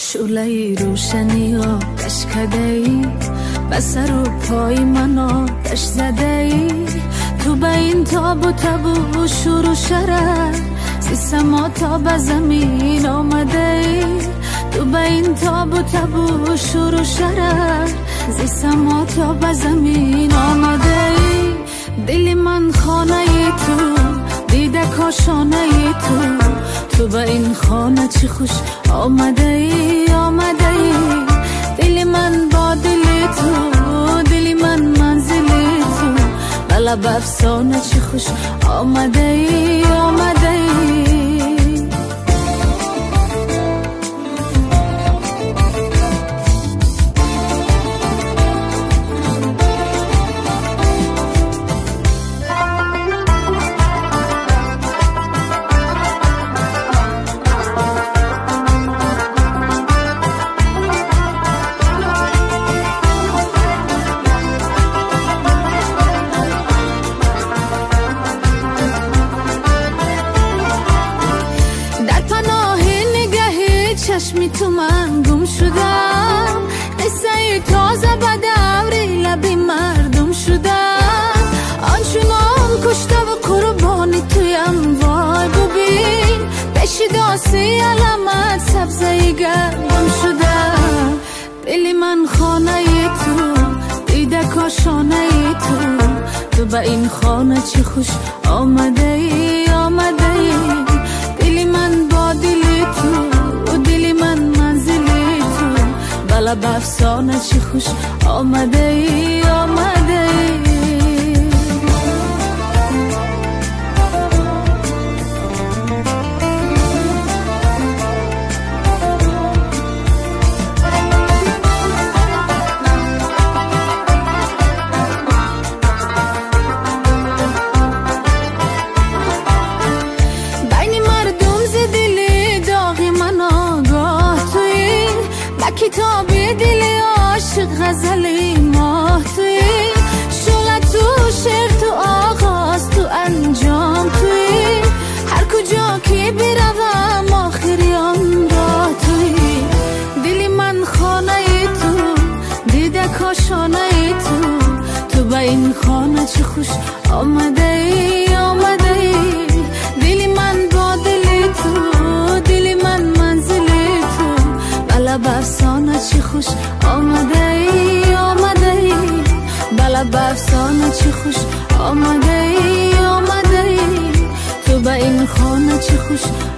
شعله روشنی آتش کده ای به سر و پای من آتش زده ای تو به این تاب و تب و شور و شرر زی سما تا به زمین آمده ای تو به این تاب و تب و شور و شرر زی سما تا به زمین آمده ای دل من خانه ای تو دیده کاشانه ای تو به این خانه چی خوش آمده ای آمده ای دل من با دل تو دل من منزل تو بلب افسانه چی خوش آمده ای آمده ای چشمی تو من گم شدم قصه تازه به دوری لبی مردم شدم آنچنان کشته و قربانی تویم وای ببین پیش داستی علامت سبزه گردم شدم دل من خانه تو دیده کاشانه تو به این خانه چی خوش آمده ای آمده ای دل من با دل تو دل من منزل تو بلب افسانه چی خوش آمده ای آمده ای کتاب دل عاشق غزل ماه توی شعله تو شعر تو آغاز تو انجام توی هر کجا که بروم آخری آن راه توی دل من خانه تو دیده کاشانه تو به این خانه چی خوش آمده ای آمده ای دل من با دل تو دل من منزل تو بلب افسانه چی خوش آمده ای آمده ای بلب افسانه چی خوش آمده ای آمده ای تو به این خانه چی خوش